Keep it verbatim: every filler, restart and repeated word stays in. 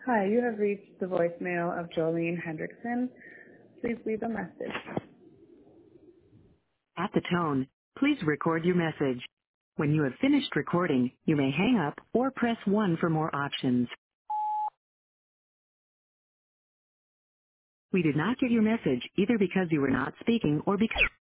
Hi, you have reached the voicemail of Jolene Hendrickson. Please leave a message. At the tone, please record your message. When you have finished recording, you may hang up or press one for more options. We did not get your message either because you were not speaking or because